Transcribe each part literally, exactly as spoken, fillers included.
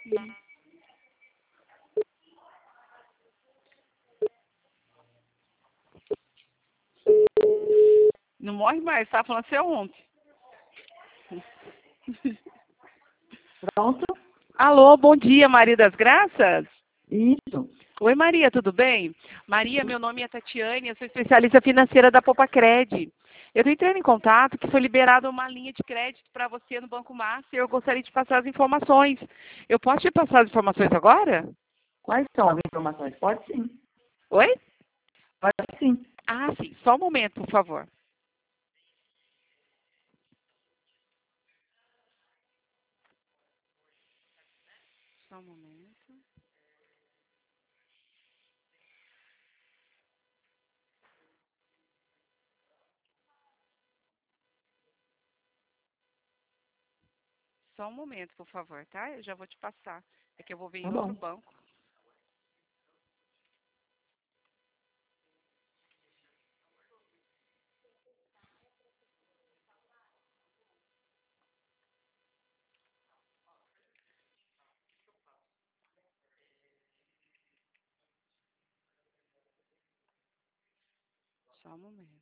Hum. Não morre mais, tá falando assim ontem. Pronto? Alô, bom dia, Maria das Graças? Isso. Oi, Maria, tudo bem? Maria, meu nome é Tatiane, eu sou especialista financeira da Popacred. Eu estou entrando em contato que foi liberada uma linha de crédito para você no Banco Master. Eu gostaria de passar as informações. Eu posso te passar as informações agora? Quais são as informações? Pode sim. Oi? Pode sim. Ah, sim. Só um momento, por favor. Só um momento. Só um momento, por favor, tá? Eu já vou te passar. É que eu vou ver Tá em outro bom. banco. Só um momento.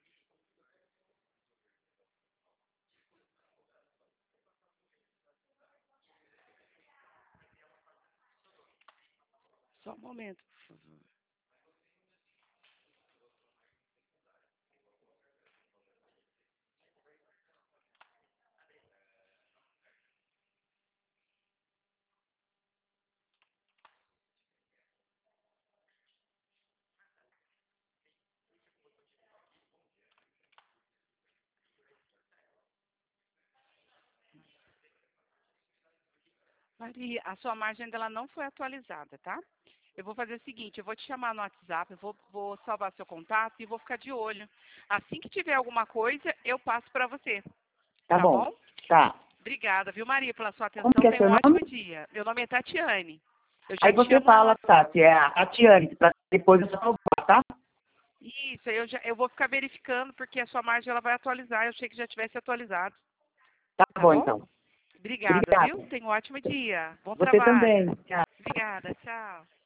Só um momento, por favor. Maria, a sua margem dela não foi atualizada, tá? Eu vou fazer o seguinte, eu vou te chamar no WhatsApp, eu vou, vou salvar seu contato e vou ficar de olho. Assim que tiver alguma coisa, eu passo para você. Tá Tá bom. bom? Tá. Obrigada, viu, Maria, pela sua Como atenção. que é Tenha um seu ótimo nome? dia. Meu nome é Tatiane. Eu já Aí te você chamo lá no fala, WhatsApp. Tati, é a Tatiane, pra depois eu salvar, tá? Isso, eu, já, eu vou ficar verificando, porque a sua margem ela vai atualizar. Eu achei que já tivesse atualizado. Tá Tá bom, bom? então. Obrigada, viu? Obrigada. Tenha um ótimo dia. Bom Você trabalho. também. Tchau. Obrigada, tchau.